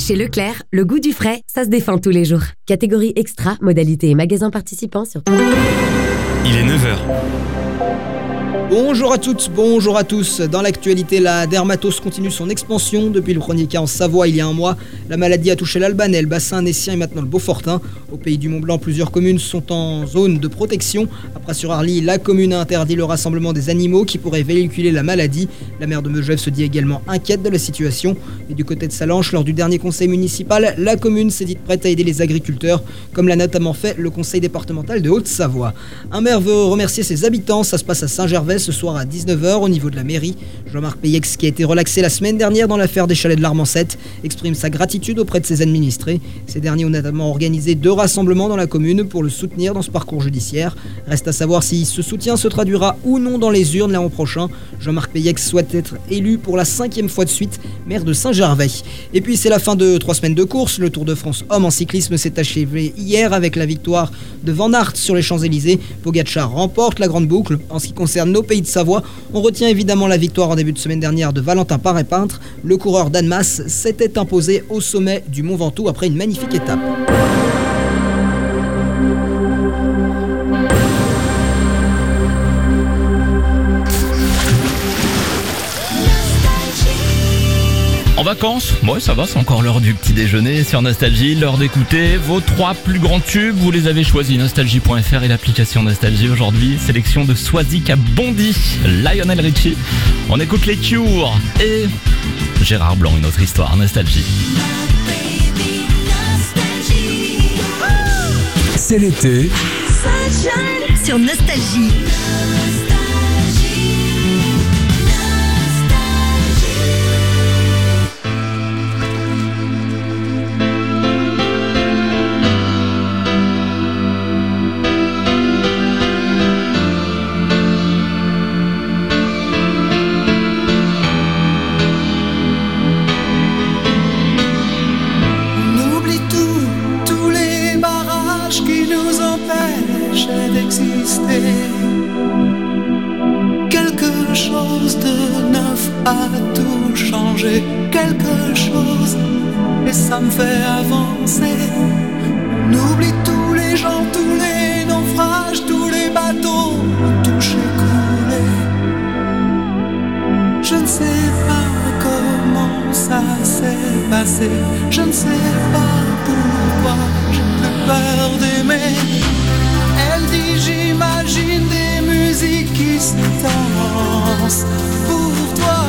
Chez Leclerc, le goût du frais, ça se défend tous les jours. Catégorie extra, modalités et magasins participants sur... Il est 9h. Bonjour à toutes, bonjour à tous. Dans l'actualité, la dermatose continue son expansion. Depuis le premier cas en Savoie il y a un mois, la maladie a touché l'Albanais, le bassin nessien et maintenant le Beaufortin. Au pays du Mont-Blanc, plusieurs communes sont en zone de protection. Après sur Arly, la commune a interdit le rassemblement des animaux qui pourraient véhiculer la maladie. La maire de Megève se dit également inquiète de la situation. Et du côté de Salanches, lors du dernier conseil municipal, la commune s'est dite prête à aider les agriculteurs, comme l'a notamment fait le conseil départemental de Haute-Savoie. Un maire veut remercier ses habitants, ça se passe à Saint-Gervais ce soir à 19h au niveau de la mairie. Jean-Marc Peyex, qui a été relaxé la semaine dernière dans l'affaire des chalets de l'Armancette, exprime sa gratitude auprès de ses administrés. Ces derniers ont notamment organisé 2 rassemblements dans la commune pour le soutenir dans ce parcours judiciaire. Reste à savoir si ce soutien se traduira ou non dans les urnes l'an prochain. Jean-Marc Peyex souhaite être élu pour la 5e fois de suite maire de Saint-Gervais. Et puis c'est la fin de 3 semaines de course. Le Tour de France homme en cyclisme s'est achevé hier avec la victoire de Van Aert sur les Champs-Élysées. Pogacar remporte la grande boucle. En ce qui concerne nos pays de Savoie, on retient évidemment la victoire en début de semaine dernière de Valentin Paré-Peintre. Le coureur d'Annemasse s'était imposé au sommet du Mont Ventoux après une magnifique étape. En vacances? Ouais, ça va, c'est encore l'heure du petit déjeuner sur Nostalgie, l'heure d'écouter vos 3 plus grands tubes. Vous les avez choisis, nostalgie.fr et l'application Nostalgie. Aujourd'hui, sélection de Swazik à Bondy, Lionel Richie. On écoute les Cure et Gérard Blanc, une autre histoire, Nostalgie. C'est l'été sur Nostalgie. Quelque chose de neuf a tout changé, quelque chose, et ça me fait avancer. On oublie tous les gens, tous les naufrages, tous les bateaux touchés, coulés. Je ne sais pas comment ça s'est passé, je ne sais pas pourquoi j'ai plus peur d'aimer. Elle dit j'imagine des musiques qui se dansent pour toi.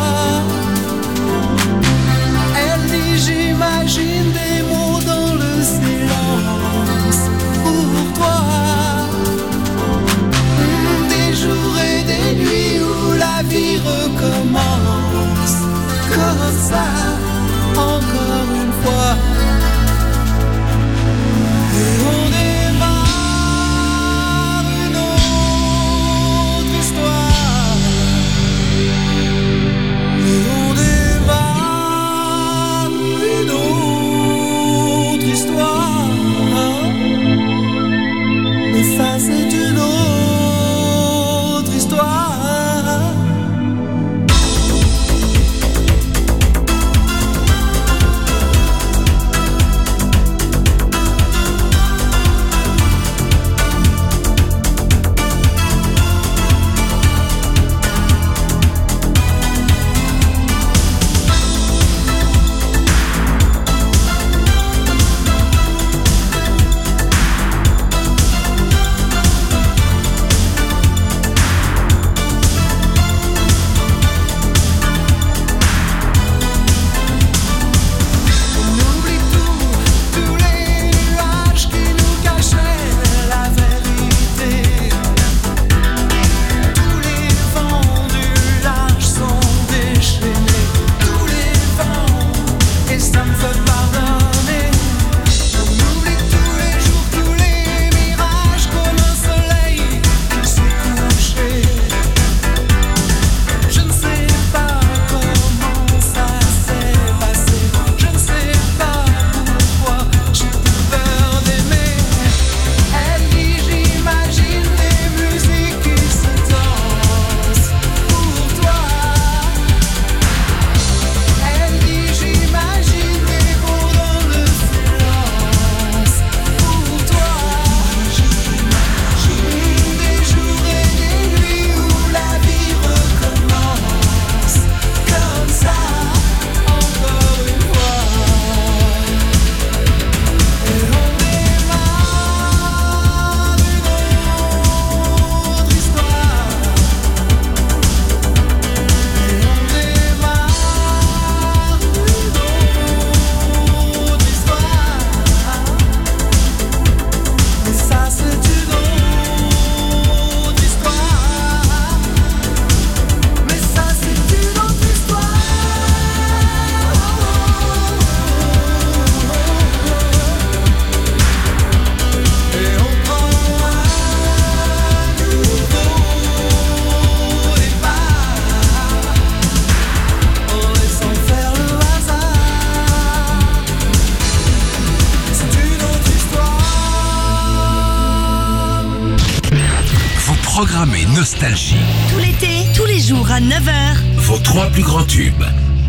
Elle dit j'imagine des mots dans le silence pour toi. Des jours et des nuits où la vie recommence comme ça, encore une fois. Et on démarre une autre histoire. Programmez Nostalgie. Tout l'été, tous les jours à 9h. Vos 3 plus grands tubes.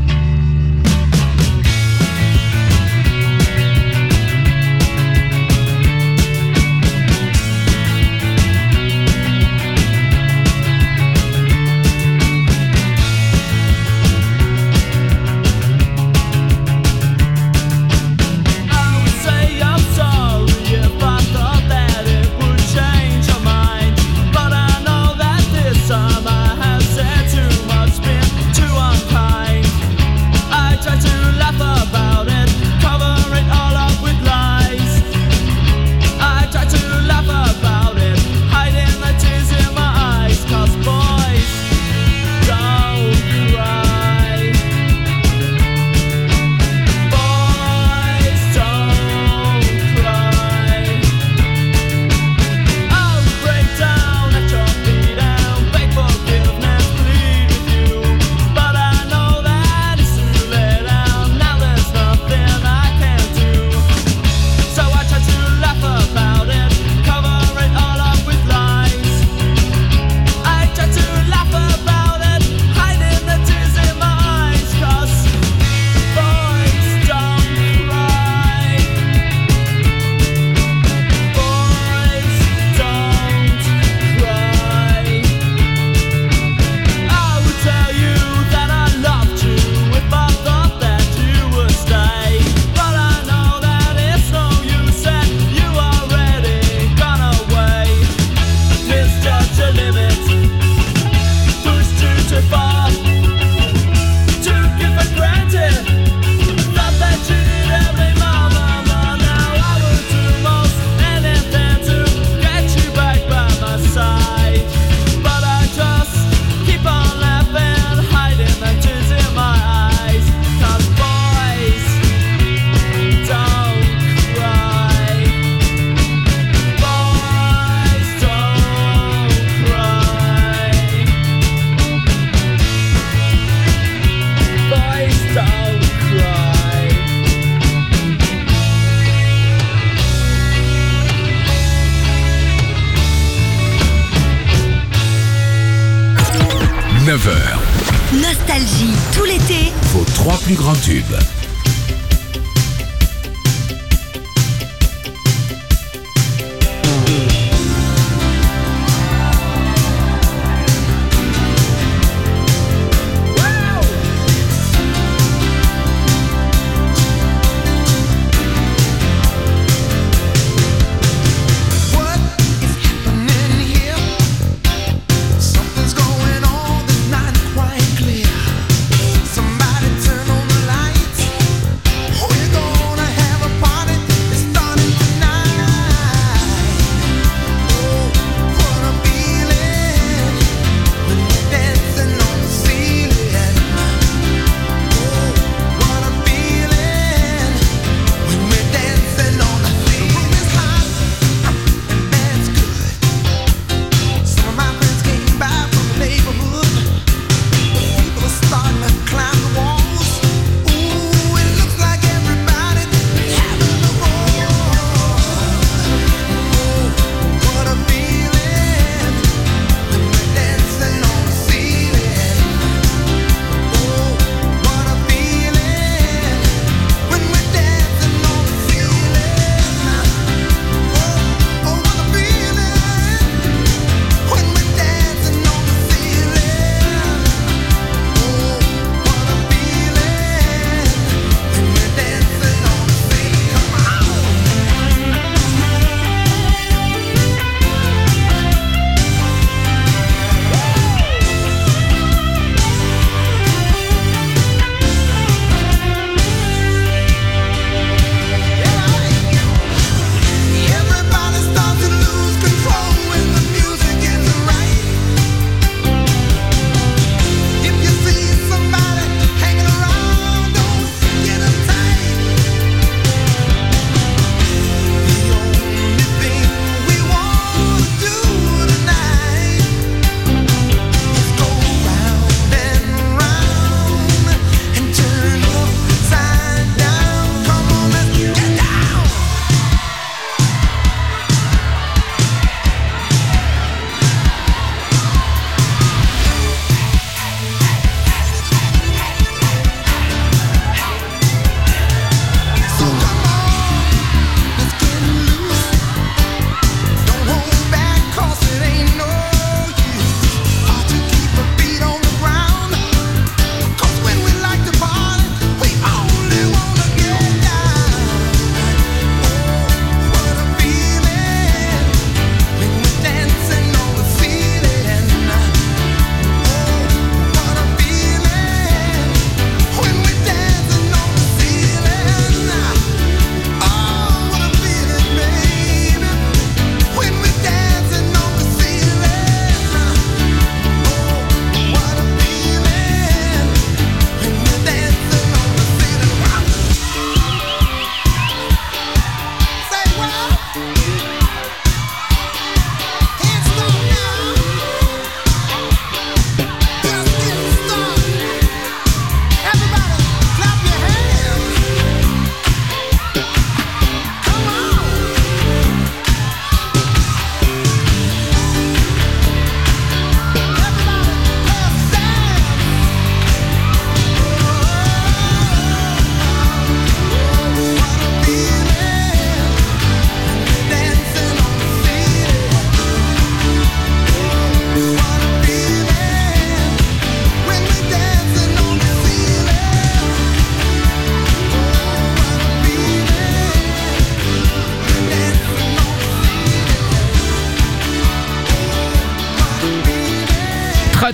Nostalgie, tout l'été. Vos 3 plus grands tubes. Somebody turn on the lights.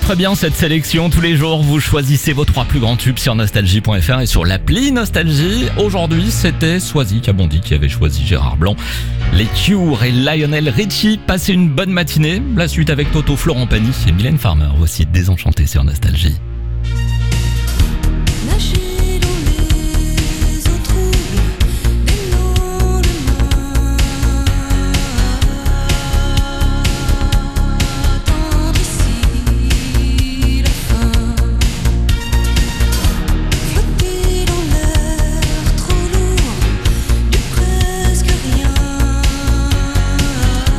offre bien cette sélection. Tous les jours, vous choisissez vos 3 plus grands tubes sur nostalgie.fr et sur l'appli Nostalgie. Aujourd'hui, c'était Soisy Kabondi qui avait choisi Gérard Blanc, les Cure et Lionel Richie. Passez une bonne matinée. La suite avec Toto, Florent Pagny et Mylène Farmer. Voici Désenchanté sur Nostalgie.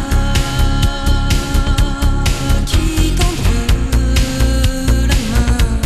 Qui tendre la main.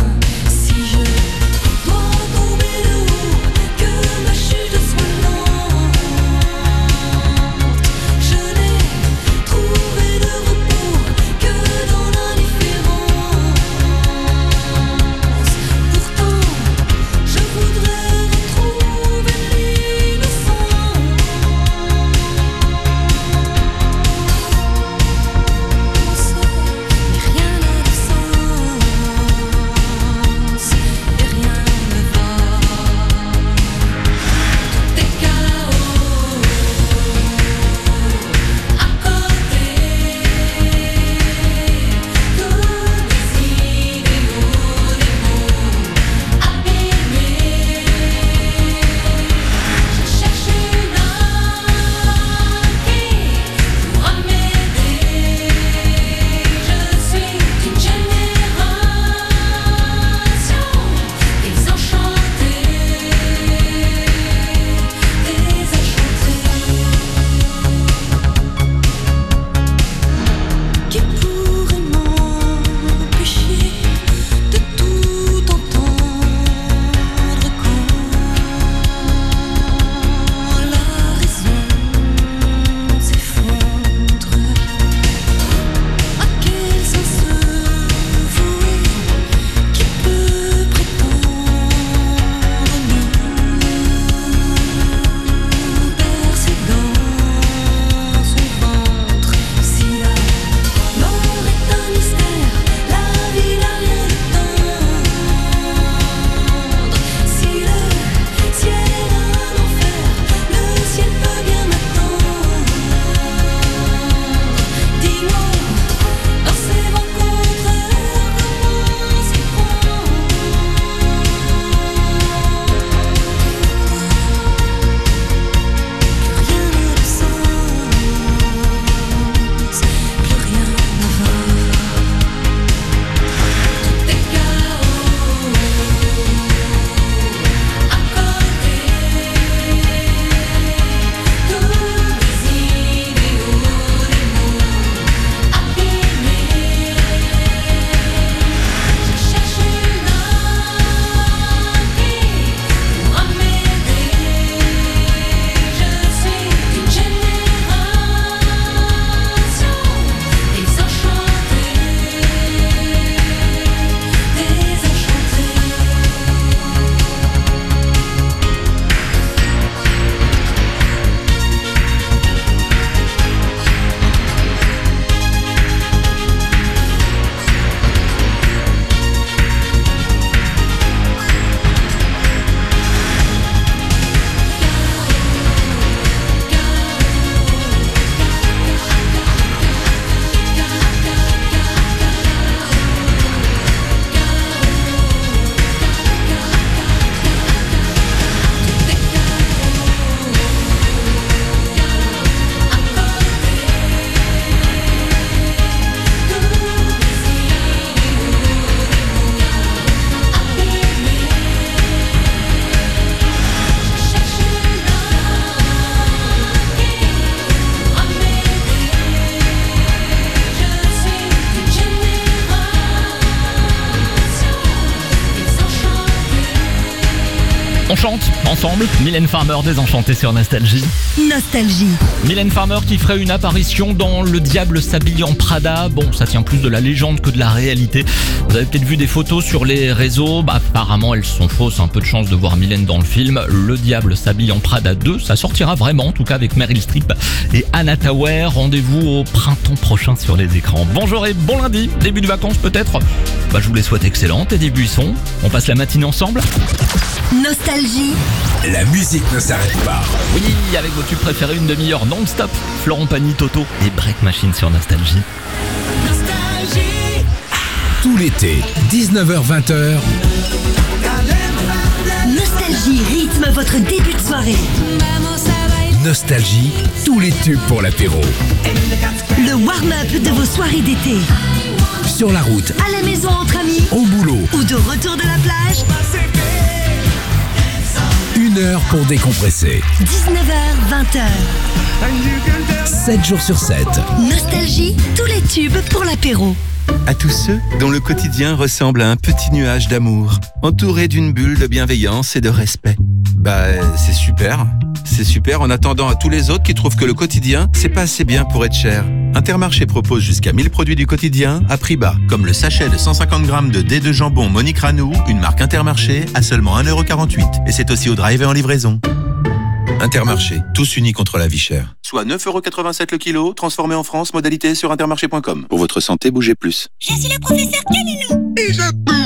chante ensemble. Mylène Farmer, Désenchantée sur Nostalgie. Nostalgie. Mylène Farmer qui ferait une apparition dans Le Diable s'habille en Prada. Bon, ça tient plus de la légende que de la réalité. Vous avez peut-être vu des photos sur les réseaux. Apparemment, elles sont fausses. Un peu de chance de voir Mylène dans le film. Le Diable s'habille en Prada 2. Ça sortira vraiment, en tout cas avec Meryl Streep et Anna Thaouer. Rendez-vous au printemps prochain sur les écrans. Bonjour et bon lundi. Début de vacances peut-être. Je vous les souhaite excellentes. Et des buissons. On passe la matinée ensemble. Nostalgie. La musique ne s'arrête pas. Oui, avec vos tubes préférés, une demi-heure non-stop. Florent Pagny, Toto et Break Machine sur Nostalgie. Tout l'été, 19h-20h. Nostalgie rythme votre début de soirée. Nostalgie, tous les tubes pour l'apéro. Le warm-up de vos soirées d'été. Sur la route, À la maison entre amis. au boulot, Ou de retour de la plage. 1 heure pour décompresser. 19h, 20h. 7 jours sur 7. Nostalgie, tous les tubes pour l'apéro. À tous ceux dont le quotidien ressemble à un petit nuage d'amour, entouré d'une bulle de bienveillance et de respect. C'est super. C'est super en attendant à tous les autres qui trouvent que le quotidien, c'est pas assez bien pour être cher. Intermarché propose jusqu'à 1000 produits du quotidien à prix bas, comme le sachet de 150 grammes de dés de jambon Monique Ranou, une marque Intermarché, à seulement 1,48 €. Et c'est aussi au drive et en livraison. Intermarché, tous unis contre la vie chère. Soit 9,87 € le kilo, transformé en France, modalité sur intermarché.com. Pour votre santé, bougez plus. Je suis le professeur Calilou. Et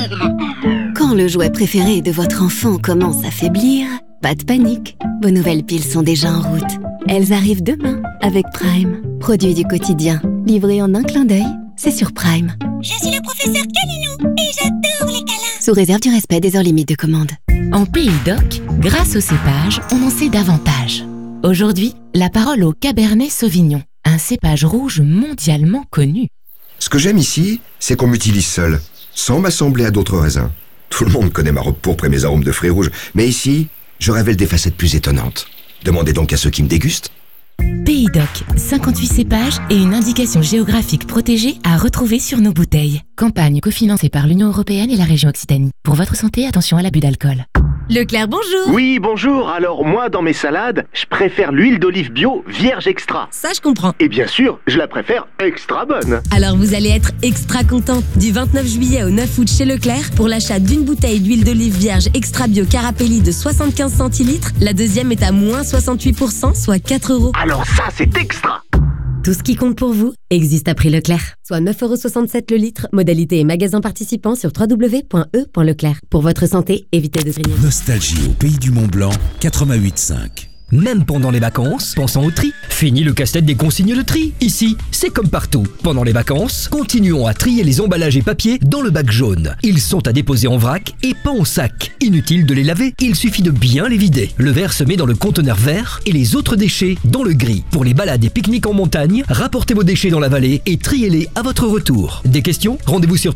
je Quand le jouet préféré de votre enfant commence à faiblir, pas de panique. Vos nouvelles piles sont déjà en route. Elles arrivent demain avec Prime. Produit du quotidien. Livré en un clin d'œil, c'est sur Prime. Je suis le professeur Calilou et j'adore les câlins. Sous réserve du respect des heures limites de commande. En Pays d'Oc, grâce au cépage, on en sait davantage. Aujourd'hui, la parole au Cabernet Sauvignon, un cépage rouge mondialement connu. Ce que j'aime ici, c'est qu'on m'utilise seul, sans m'assembler à d'autres raisins. Tout le monde connaît ma robe pourpre et mes arômes de fruits rouges, mais ici, je révèle des facettes plus étonnantes. Demandez donc à ceux qui me dégustent. Pays d'Oc, 58 cépages et une indication géographique protégée à retrouver sur nos bouteilles. Campagne cofinancée par l'Union européenne et la région Occitanie. Pour votre santé, attention à l'abus d'alcool. Leclerc, bonjour. Oui, bonjour. Alors, moi, dans mes salades, je préfère l'huile d'olive bio vierge extra. Ça, je comprends. Et bien sûr, je la préfère extra bonne. Alors vous allez être extra content. Du 29 juillet au 9 août chez Leclerc, pour l'achat d'une bouteille d'huile d'olive vierge extra bio Carapelli de 75 centilitres, la deuxième est à moins 68%, soit 4 €. Alors ça, c'est extra. Tout ce qui compte pour vous existe à prix Leclerc. Soit 9,67 € le litre. Modalité et magasin participants sur www.e.leclerc. Pour votre santé, évitez de grignoter. Nostalgie au pays du Mont-Blanc, 88.5. Même pendant les vacances, pensons au tri. Fini le casse-tête des consignes de tri. Ici, c'est comme partout. Pendant les vacances, continuons à trier les emballages et papiers dans le bac jaune. Ils sont à déposer en vrac et pas en sac. Inutile de les laver, il suffit de bien les vider. Le verre se met dans le conteneur vert et les autres déchets dans le gris. Pour les balades et pique-niques en montagne, rapportez vos déchets dans la vallée et triez-les à votre retour. Des questions? Rendez-vous sur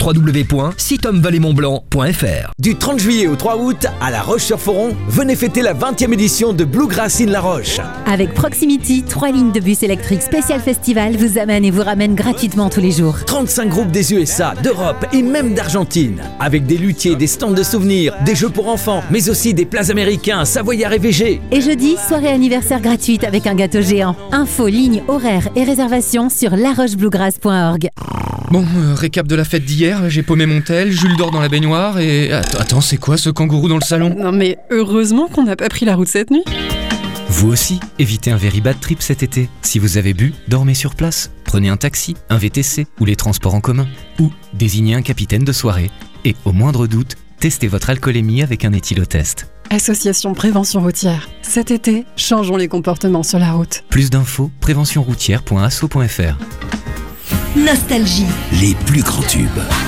www.sitomvalleymontblanc.fr. Du 30 juillet au 3 août, à La Roche-sur-Foron, venez fêter la 20e édition de Bluegrass in La Roche. Avec Proximity, 3 lignes de bus électriques spécial festival vous amènent et vous ramènent gratuitement tous les jours. 35 groupes des USA, d'Europe et même d'Argentine. Avec des luthiers, des stands de souvenirs, des jeux pour enfants, mais aussi des plats américains, savoyards et végés. Et jeudi, soirée anniversaire gratuite avec un gâteau géant. Infos, lignes, horaires et réservations sur larochebluegrass.org. Bon, récap de la fête d'hier, j'ai paumé mon tel, Jules dort dans la baignoire et... Attends, c'est quoi ce kangourou dans le salon? Non mais heureusement qu'on n'a pas pris la route cette nuit. Vous aussi, évitez un very bad trip cet été. Si vous avez bu, dormez sur place. Prenez un taxi, un VTC ou les transports en commun. Ou désignez un capitaine de soirée. Et au moindre doute, testez votre alcoolémie avec un éthylotest. Association Prévention Routière. Cet été, changeons les comportements sur la route. Plus d'infos, préventionroutière.asso.fr. Nostalgie. Les plus grands tubes.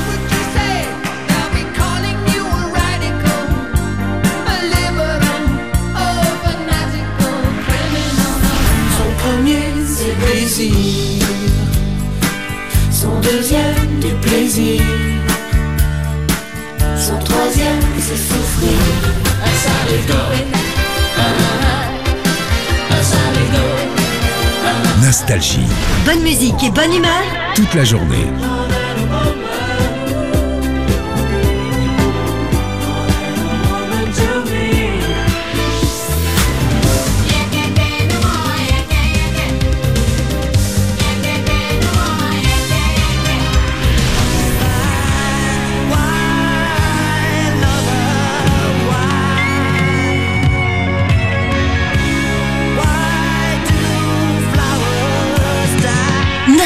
C'est plaisir, son deuxième du plaisir, son troisième c'est souffrir. Nostalgie. Bonne musique et bonne humeur Toute la journée.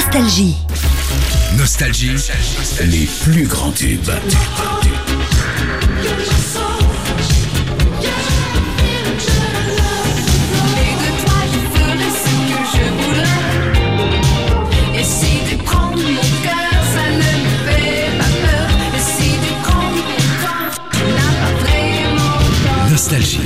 Nostalgie. Nostalgie, les plus grands tubes. Nostalgie.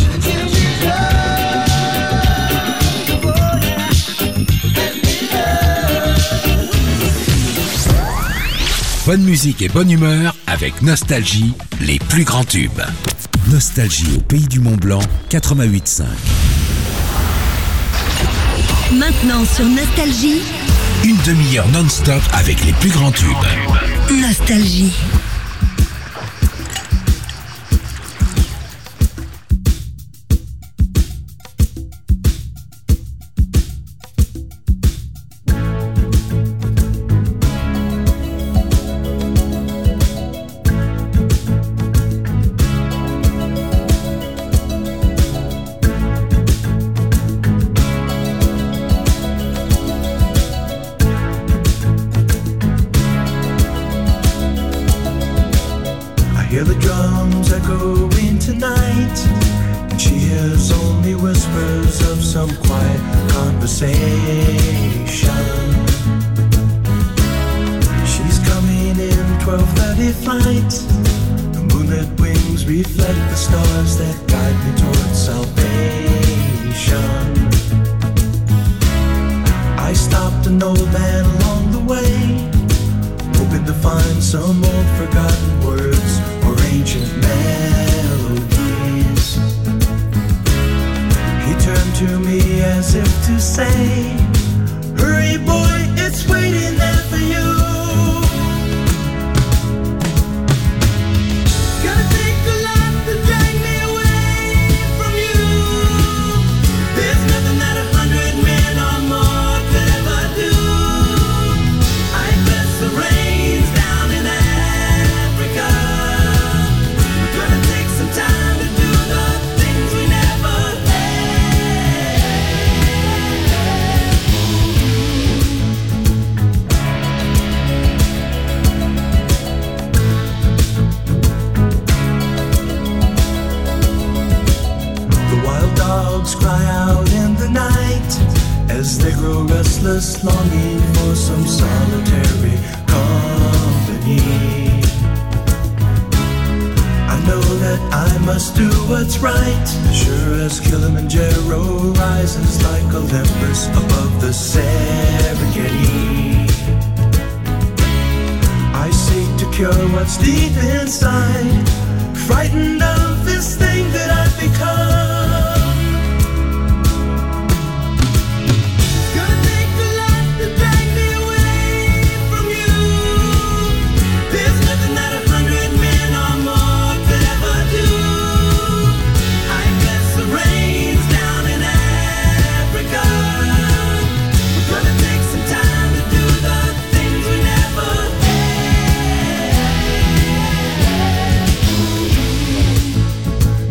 Bonne musique et bonne humeur avec Nostalgie, les plus grands tubes. Nostalgie au pays du Mont-Blanc, 88.5. Maintenant sur Nostalgie, une demi-heure non-stop avec les plus grands tubes. Nostalgie. Hear the drums echoing tonight, and she hears only whispers of some quiet conversation. She's coming in 12:30 flight. The moonlit wings reflect the stars that guide me towards salvation. I stopped an old man along the way, hoping to find some old forgotten words or ancient melodies. He turned to me as if to say, hurry boy, it's waiting there for you. Gonna take a lot to drag me away from you. There's nothing that 100 men or more could ever do. I bless the rains down in Africa. We're gonna take some time to do the things we never The wild dogs cry out in the night as they grow restless, longing for some solitary company. I know that I must do what's right, sure as Kilimanjaro rises like Olympus above the Serengeti. I seek to cure what's deep inside, frightened of this thing that I've become. Gonna take a lot to drag me away from you. There's nothing that 100 men or more could ever do. I bless the rains down in Africa. We're gonna take some time to do the things we never had.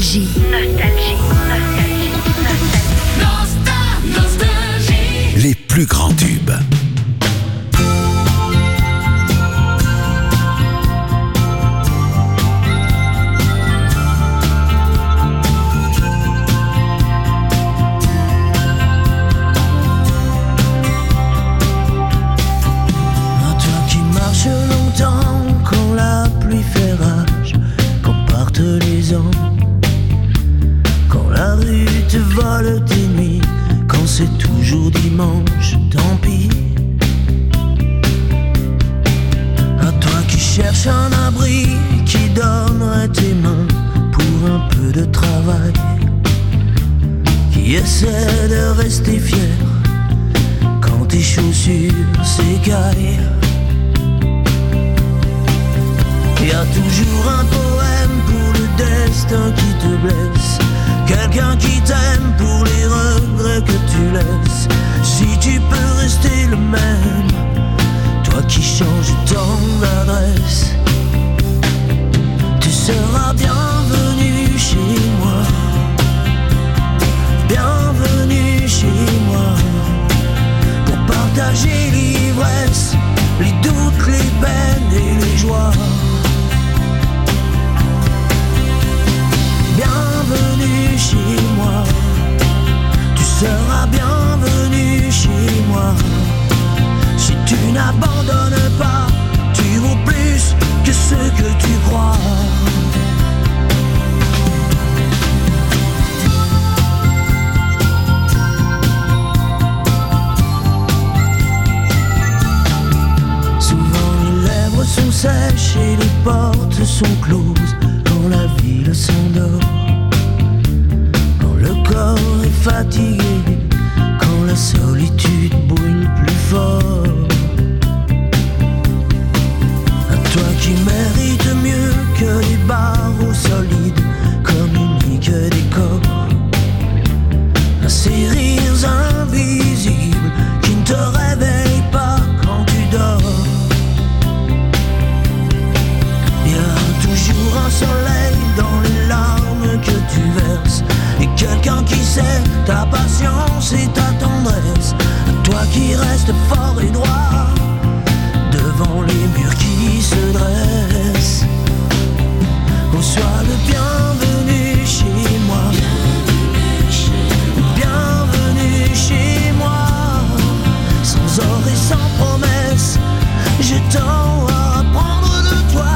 Nostalgie. Les plus grands tubes. Quand la pluie fait rage, quand partent les ans, quand la rue te vole tes nuits, quand c'est toujours dimanche, tant pis. À toi qui cherches un abri, qui donnerait tes mains pour un peu de travail, qui essaie de rester fier quand tes chaussures s'écaillent. Y a toujours un poème pour le destin qui te blesse, quelqu'un qui t'aime pour les regrets que tu laisses. Si tu peux rester le même, toi qui changes tant d'adresse, tu seras bienvenu chez moi, bienvenue chez moi, pour partager l'ivresse, les doutes, les peines et les joies. Bienvenue chez moi, tu seras bienvenue chez moi. Si tu n'abandonnes pas, tu vaux plus que ce que tu crois. Souvent les lèvres sont sèches et les portes sont closes quand la ville s'endort, quand le corps est fatigué, quand la solitude brûle plus fort. À toi qui mérites mieux que les barreaux solides, communique des corps, à ces rires invisibles qui ne te réveillent pas quand tu dors. Y a toujours un soleil dans les larmes que tu verses, et quelqu'un qui sait ta patience et ta tendresse. À toi qui restes fort et droit devant les murs qui se dressent. Oh, sois le bienvenu chez moi, bienvenue chez moi, sans or et sans promesse, j'ai tant à apprendre de toi.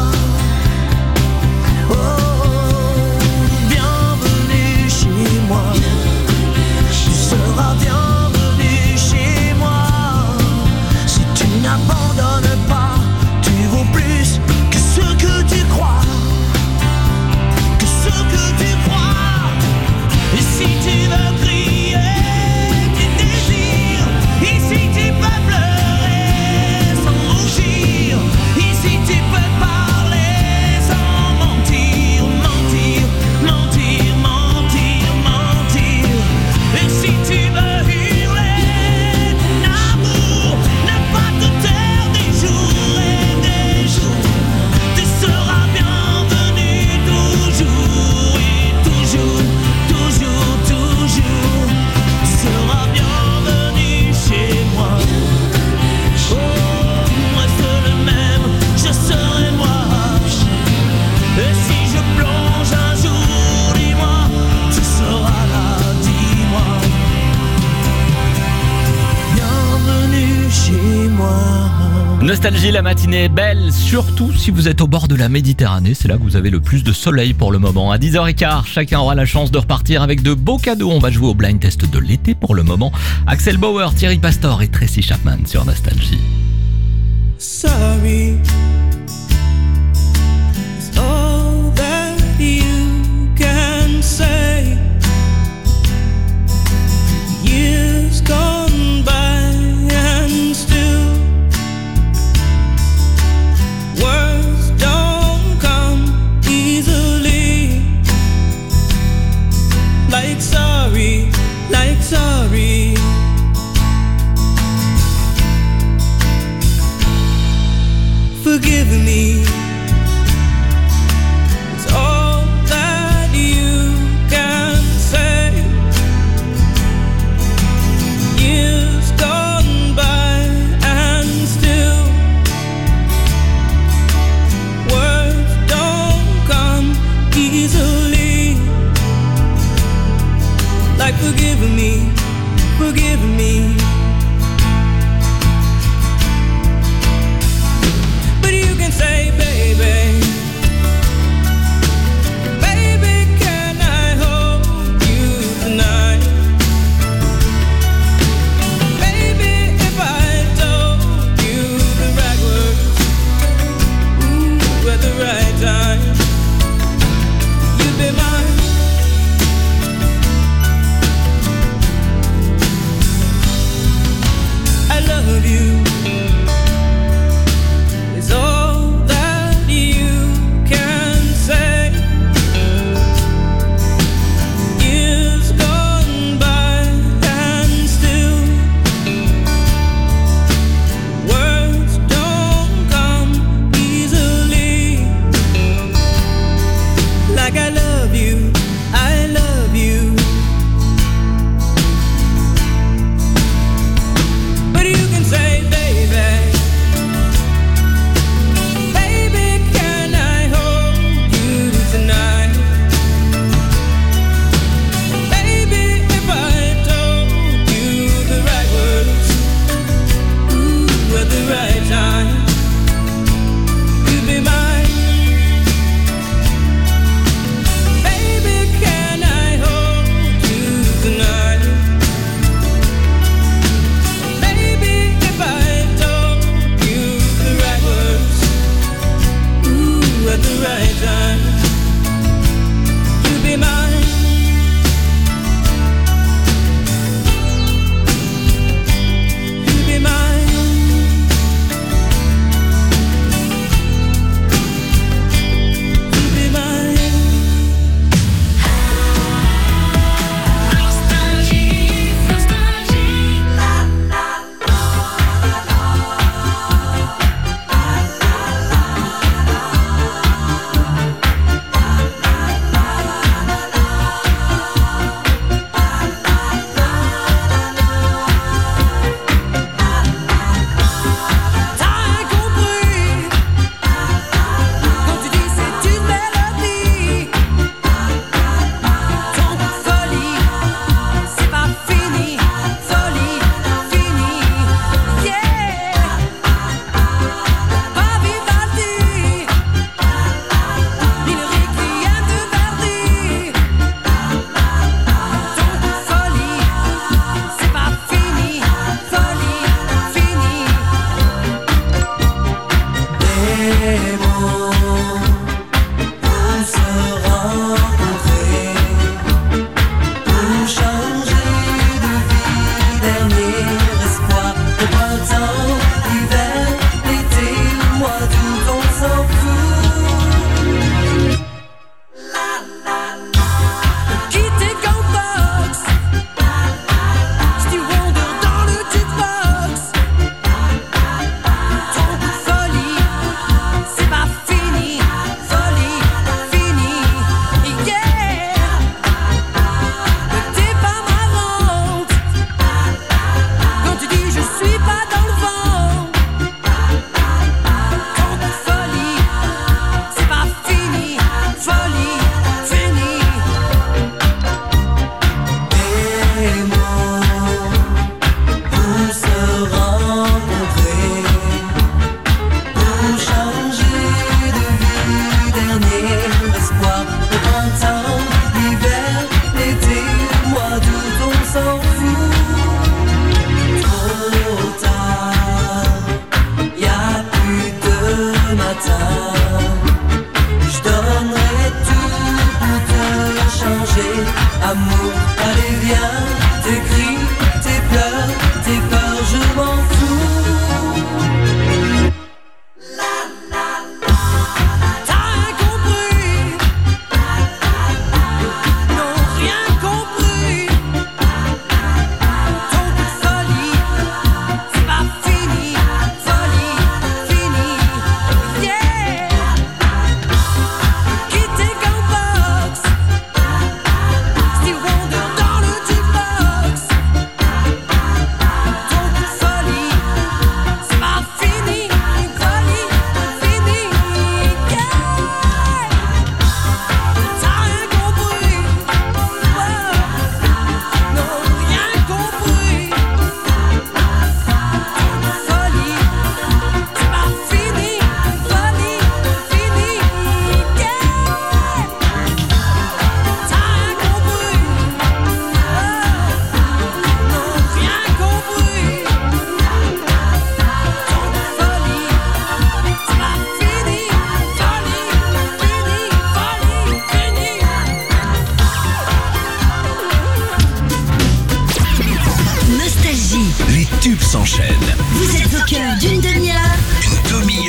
Tu seras bienvenu chez moi. Si tu n'abandonnes pas, tu vaux plus que ce que tu crois, que ce que tu crois. Et si tu veux crier tes désirs, ici tu peux pleurer sans rougir, ici tu peux parler sans mentir, mentir, mentir, mentir, mentir. Et si tu veux hurler ton amour, ne pas te taire des jours et des jours, tu seras bienvenu toujours et toujours, toujours, toujours. Tu seras bienvenu chez moi. Oh, reste le même, je serai moi. Et si je plonge un jour, dis-moi, tu seras là, dis-moi. Bienvenue chez moi. Nostalgie, la matinée est belle, surtout si vous êtes au bord de la Méditerranée. C'est là que vous avez le plus de soleil pour le moment. À 10h15, chacun aura la chance de repartir avec de beaux cadeaux. On va jouer au blind test de l'été pour le moment. Axel Bauer, Thierry Pastor et Tracy Chapman sur Nostalgie. Sorry, it's all that you can say. Years gone by and still words don't come easily. Like sorry, like sorry. Forgive me, it's all that you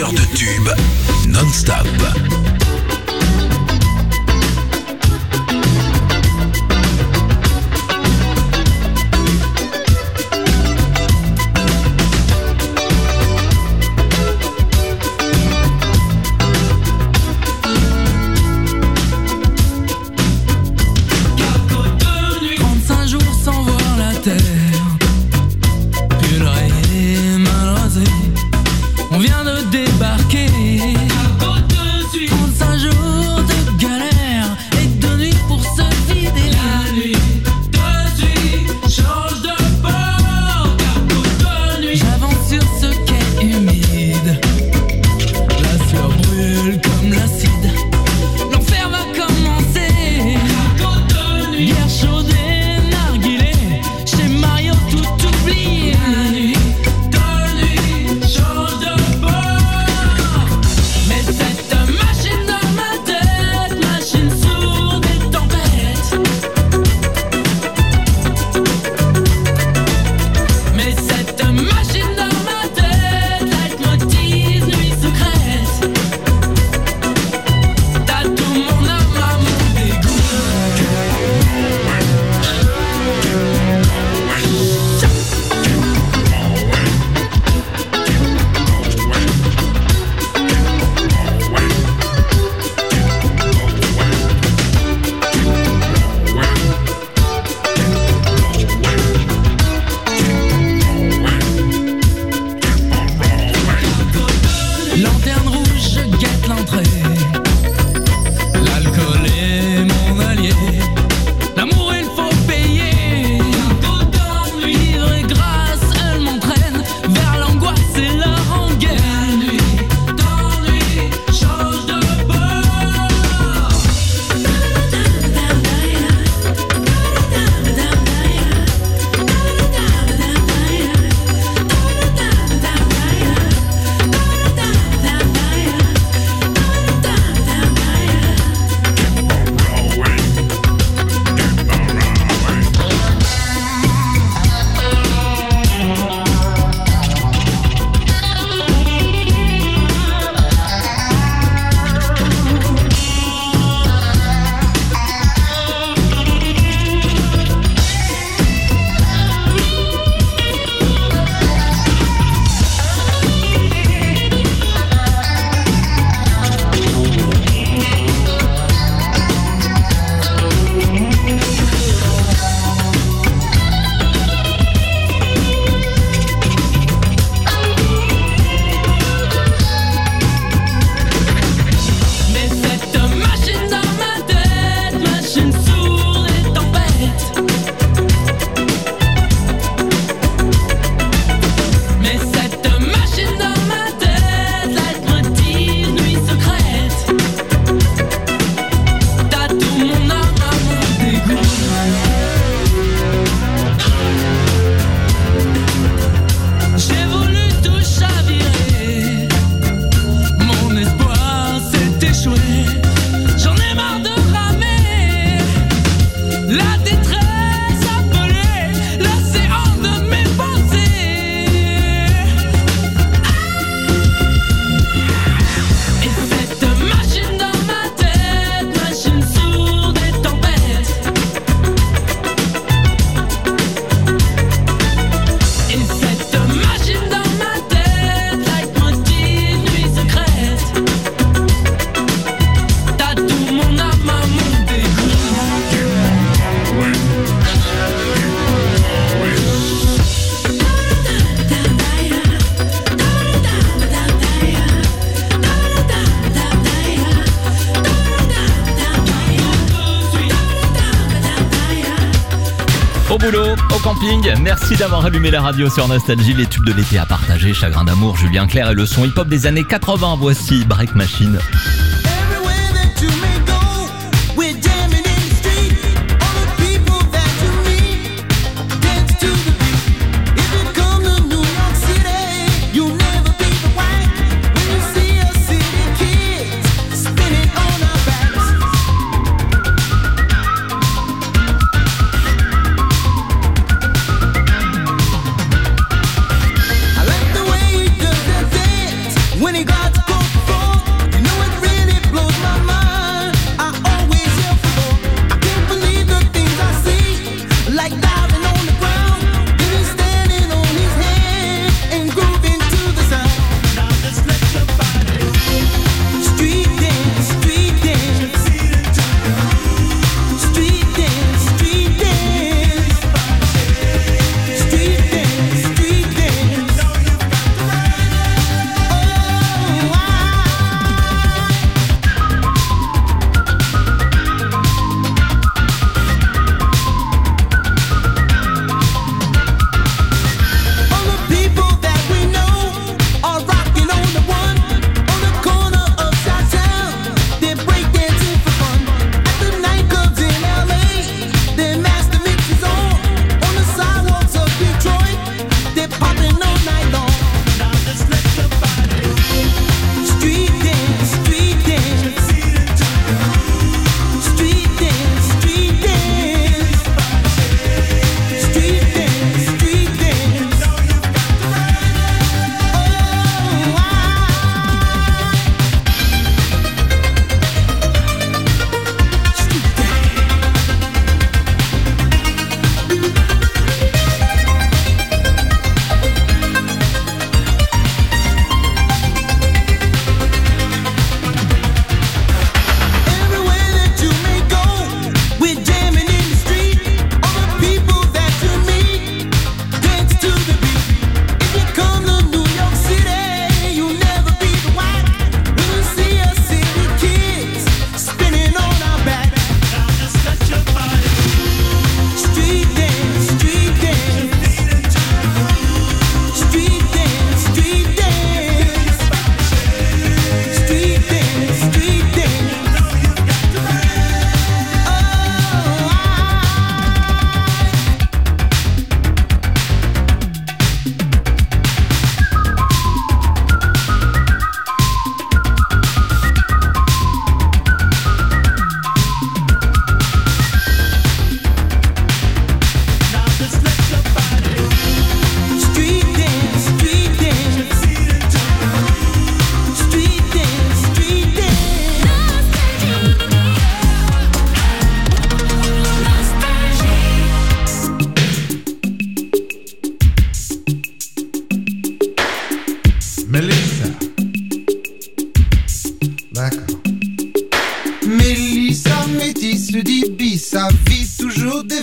heures de tube non-stop. On vient de débarquer. 35 jours de galère et de nuit pour se vider la nuit. De suite, change de bord, car de nuit. J'avance sur ce quai humide. La sueur brûle comme l'acide. L'enfer va commencer. Guerre chaude et narguilé. Chez Mario tout oublié. La nuit. Lanterne rouge, je guette l'entrée. L'alcool est mon allié. L'amour il faut payer. Ivre et grâce, elle m'entraîne vers l'angoisse et la rengaine. D'ennui, change de bord. J'en ai marre de ramer. La détresse appelée l'océan de mes pensées. Et cette machine dans ma tête, machine sourde et tempête. Et cette machine dans ma tête, leitmotiv, nuit secrète. T'as tout mon âme à mon dégoût. Au boulot, au camping, merci d'avoir allumé la radio sur Nostalgie, les tubes de l'été à partager, Chagrin d'amour, Julien Clerc et le son hip-hop des années 80, voici Break Machine. When he got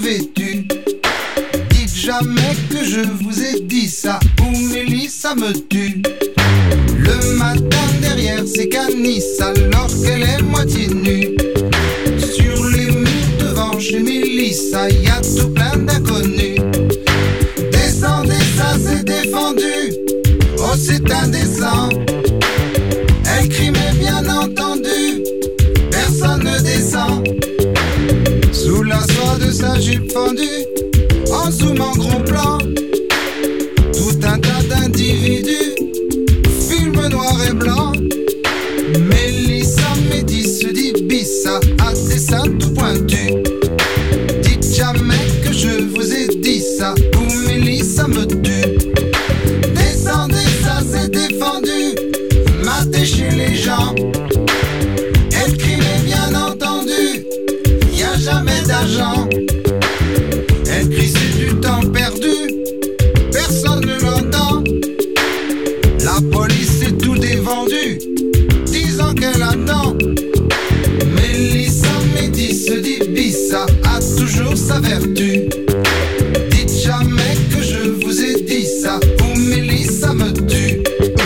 dévêtus. Dites jamais que je vous ai dit ça, ou Mélissa me tue. Le matin derrière c'est Canis alors qu'elle est moitié nue. Sur les murs devant chez Mélissa, y a tout plein d'inconnus. Descendez, ça c'est défendu. Oh c'est indécent. Elle crie mais bien entendu, personne ne descend. Sous la soie de sa jupe fendue, en zoom en gros plan, tout un tas d'individus, film noir et blanc. Mélissa Métis se dit Bissa, à des seins tout pointus. Dites jamais que je vous ai dit ça, ou Mélissa me tue. Descendez, ça c'est défendu, matez chez les gens. Elle crie mais bien entendu, y a jamais d'argent. Elle crie c'est du temps perdu, personne ne l'entend. La police est tout dévendu, disant qu'elle attend. Mélissa Métis se dit Bissa, a toujours sa vertu. Dites jamais que je vous ai dit ça, ou Mélissa me tue.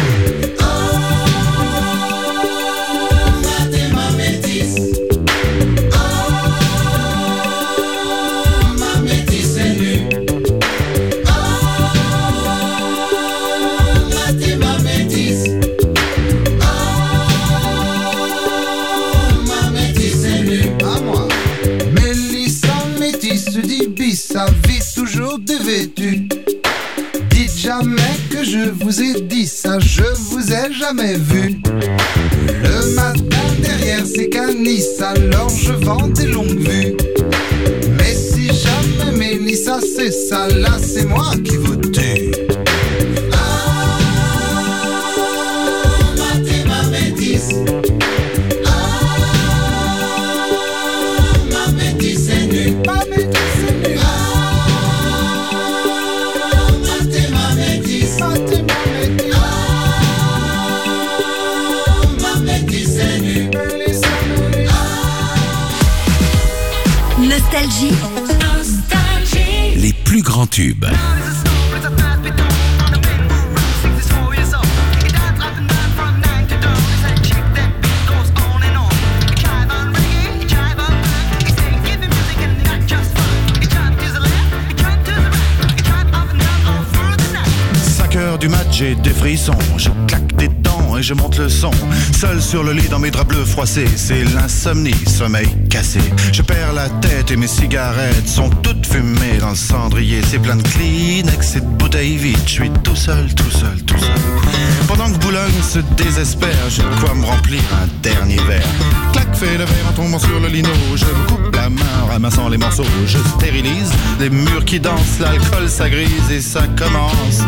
Sa vie toujours dévêtue. Dites jamais que je vous ai dit ça, je vous ai jamais vu. Le matin derrière c'est Canis, alors je vends des longues vues. Mais si jamais Mélissa c'est ça, là c'est moi qui vous tue. Nostalgie. Les plus grands tubes. Du match, j'ai des frissons, je claque des dents et je monte le son. Seul sur le lit dans mes draps bleus froissés, c'est l'insomnie, sommeil cassé. Je perds la tête et mes cigarettes sont toutes fumées dans le cendrier. C'est plein de Kleenex et de bouteilles vides, je suis tout seul, tout seul, tout seul. Pendant que Boulogne se désespère, j'ai de quoi me remplir un dernier verre. Clac, fais le verre en tombant sur le lino, je me coupe la main en ramassant les morceaux. Je stérilise les murs qui dansent, l'alcool ça grise et ça commence.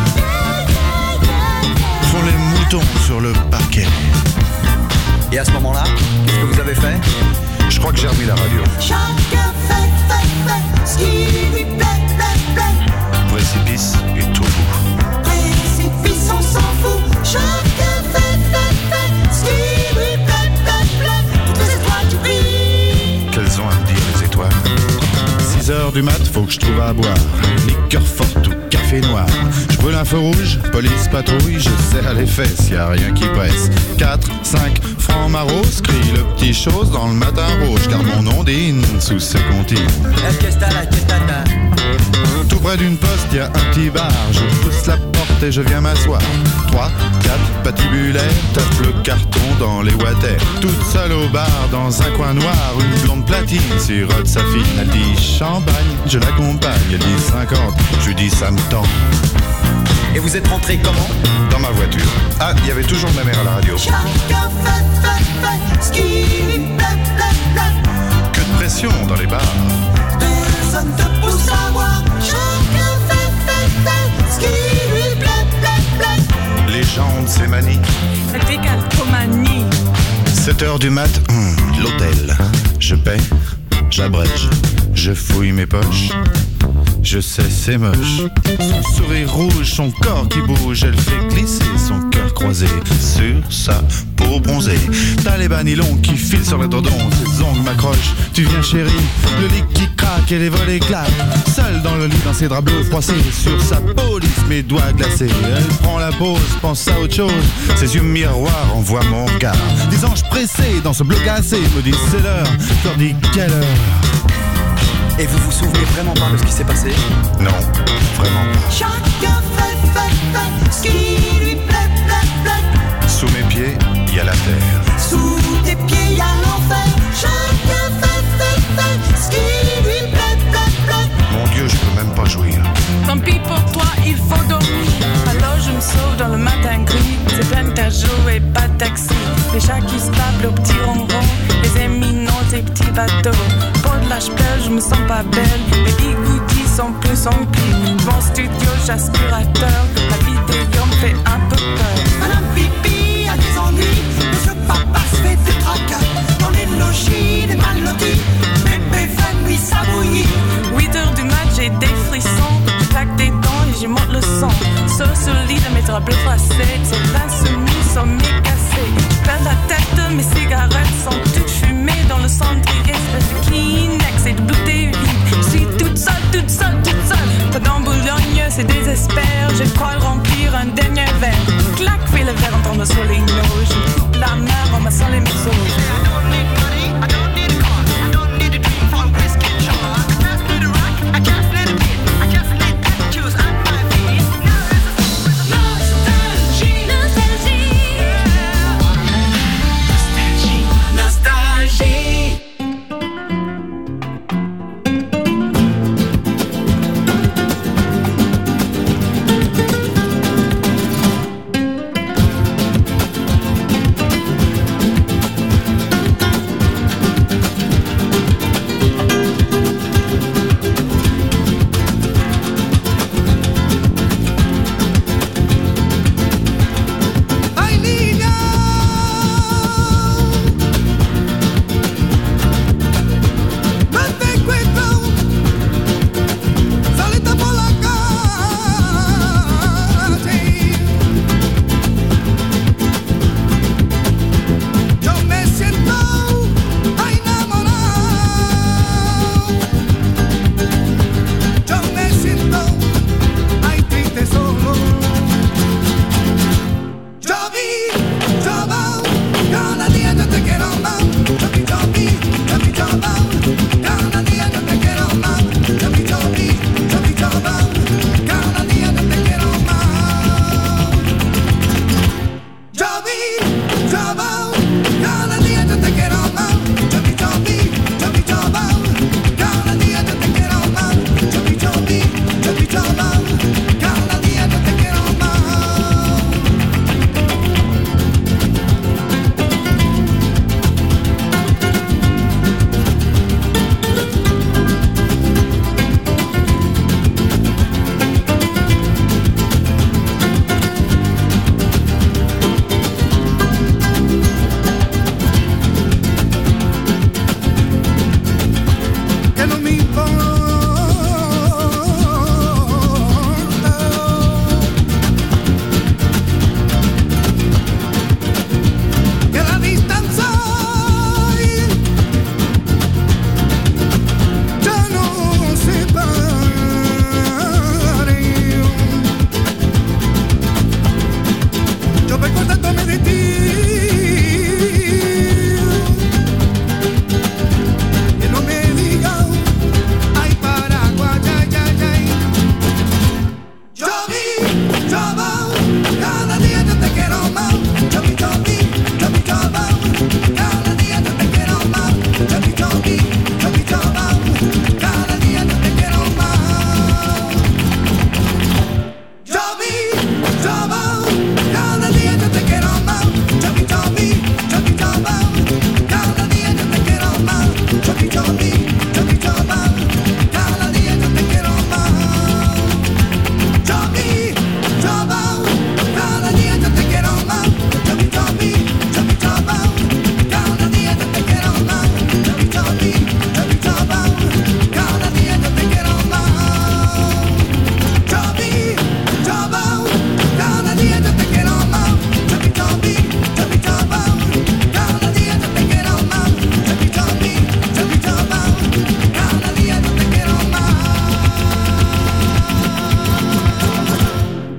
Font les moutons sur le parquet. Et à ce moment-là, qu'est-ce que vous avez fait? Je crois que j'ai remis la radio. Chacun fait ce qui lui plaît. Précipice et tout bout. Précipice, on s'en fout. Chacun fait ce qui lui plaît. Toutes les étoiles qui brillent. Qu'elles ont à me dire les étoiles? 6h du mat, faut que je trouve à boire. Liqueur forte ou café noir. Je brûle un feu rouge, police patrouille, je serre les fesses, y a rien qui presse. 4, 5, francs maros, crie le petit chose dans le matin rouge, car mon ondine sous ses comptines. Tout près d'une poste, y a un petit bar, je pousse la porte et je viens m'asseoir. 3, 4, patibulaire, tape le carton dans les water. Toute seule au bar, dans un coin noir, une blonde platine sirote sa fille. Elle dit champagne, je l'accompagne, elle dit 50, je lui dis ça me tend. Et vous êtes rentré comment? Dans ma voiture. Ah, il y avait toujours ma mère à la radio. Chacun fait ce qui lui plaît. Que de pression dans les bars. Personne te pousse à boire. Chacun fait ce qui lui plaît. Les gens ont de ces manies. La décalcomanie. 7h du mat, l'hôtel. Je paie, j'abrège, je fouille mes poches. Je sais, c'est moche. Son sourire rouge, son corps qui bouge, elle fait glisser son cœur croisé sur sa peau peau bronzée. T'as les bas nylons qui filent sur l'édredon, ses ongles m'accrochent. Tu viens chérie, le lit qui craque et les volets claquent. Seule dans le lit, dans ses draps bleus froissés, sur sa peau lisse, mes doigts glacés. Elle prend la pause, pense à autre chose. Ses yeux miroirs envoient mon regard. Des anges pressés dans ce bleu glacé me disent c'est l'heure. Je leur dis quelle heure. Et vous vous souvenez vraiment pas de ce qui s'est passé? Non, vraiment pas. Chacun fait ce qui lui plaît, plaît, plaît. Sous mes pieds, il y a la terre. Sous tes pieds, il y a l'enfer. Chacun fait ce qui lui plaît, plaît, plaît. Mon Dieu, je peux même pas jouir. Tant pis pour toi, il faut dormir. Alors je me sauve dans le matin gris. C'est plein de jouer, pas de taxi. Les chats qui se tapent, le petit ronron. Les éminents, tes petits bateaux. Pour de l'âge belle, je me sens pas belle. Les bigoudis sont plus emplis. Mon studio, j'aspirateur. La vidéo me fait un peu peur. Madame Pipi a des ennuis. Monsieur Papa se fait des tracas. Dans les logis, des mal lotis. Bébé fait nuit, ça bouillit. 8h du mat, j'ai des frissons. Je claque des dents et j'y monte le sang. Sur ce lit de mes draps bleus froissés. Ces insoumis sont mi-cassés. Je perds la tête, mes cigarettes sont toutes fumées dans le cendrier. Espèce de Kleenex et de bouteilles vides. Je suis toute seule, toute seule, toute seule. Pas dans Boulogne, c'est désespère. Je crois remplir un dernier verre. Clac, fais le verre, entendre sur les notes. Je coupe la mer en massant les museaux.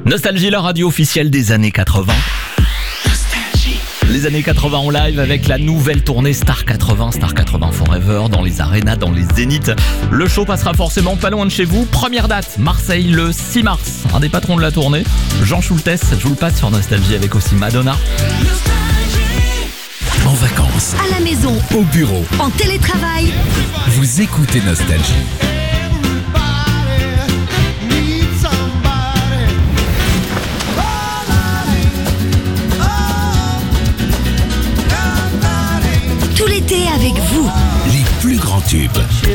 Nostalgie, la radio officielle des années 80. Les années 80 en live avec la nouvelle tournée Star 80 Forever dans les arénas, dans les zéniths. Le show passera forcément pas loin de chez vous. Première date, Marseille le 6 mars. Un des patrons de la tournée, Jean Schultes, joue le passe sur Nostalgie avec aussi Madonna. En vacances, À la maison, au bureau, en télétravail, vous écoutez Nostalgie. tout l'été avec vous. Les plus grands tubes.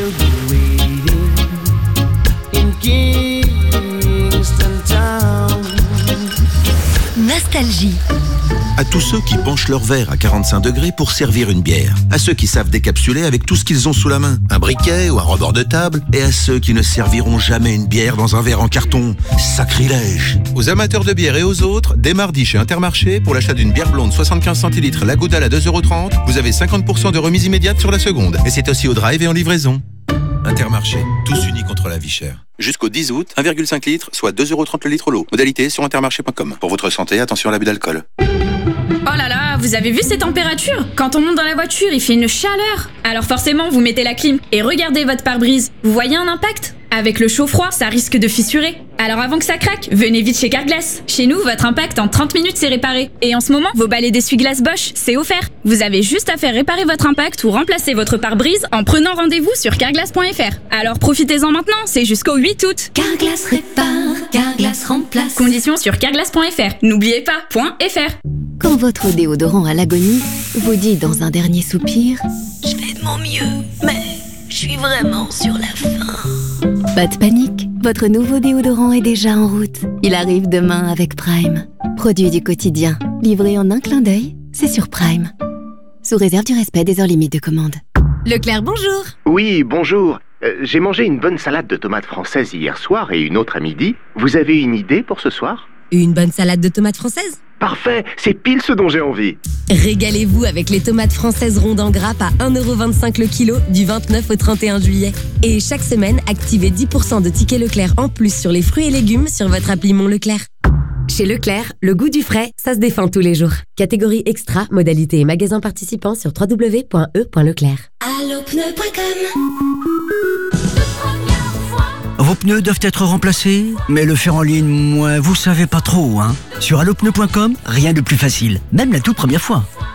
Nostalgie. À tous ceux qui penchent leur verre à 45 degrés pour servir une bière. À ceux qui savent décapsuler avec tout ce qu'ils ont sous la main. Un briquet ou un rebord de table. Et à ceux qui ne serviront jamais une bière dans un verre en carton. Sacrilège. Aux amateurs de bière et aux autres, dès mardi chez Intermarché, pour l'achat d'une bière blonde 75 centilitres La Goudale à 2,30 €, vous avez 50% de remise immédiate sur la seconde. Et c'est aussi au drive et en livraison. Intermarché, tous unis contre la vie chère. Jusqu'au 10 août, 1,5 litres, soit 2,30 € le litre l'eau. Modalité sur intermarché.com. Pour votre santé, attention à l'abus d'alcool. Oh là là, vous avez vu ces températures? Quand on monte dans la voiture, il fait une chaleur. Alors forcément, vous mettez la clim et regardez votre pare-brise. Vous voyez un impact? Avec le chaud-froid, ça risque de fissurer. Alors avant que ça craque, venez vite chez Carglass. Chez nous, votre impact en 30 minutes c'est réparé. Et en ce moment, vos balais d'essuie-glace Bosch, c'est offert. Vous avez juste à faire réparer votre impact ou remplacer votre pare-brise en prenant rendez-vous sur carglass.fr. Alors profitez-en maintenant, c'est jusqu'au 8 août. Carglass répare, Carglass remplace. Conditions sur carglass.fr. N'oubliez pas, .fr. Quand votre déodorant à l'agonie vous dit dans un dernier soupir Je fais de mon mieux, mais je suis vraiment sur la fin. pas de panique, votre nouveau déodorant est déjà en route. Il arrive demain avec Prime. Produit du quotidien, livré en un clin d'œil, c'est sur Prime. Sous réserve du respect des heures limites de commande. Leclerc, bonjour. Oui, bonjour. J'ai mangé une bonne salade de tomates françaises hier soir et une autre à midi. Vous avez une idée pour ce soir? Une bonne salade de tomates françaises? Parfait, c'est pile ce dont j'ai envie. Régalez-vous avec les tomates françaises rondes en grappe à 1,25 € le kilo du 29 au 31 juillet. Et chaque semaine, activez 10% de tickets Leclerc en plus sur les fruits et légumes sur votre appli Mon Leclerc. Chez Leclerc, le goût du frais, ça se défend tous les jours. Catégorie extra, modalité et magasin participant sur www.e.leclerc. Allopneu.com. Vos pneus doivent être remplacés, mais le faire en ligne, moi, vous savez pas trop, hein. Sur allopneu.com, rien de plus facile, même la toute première fois.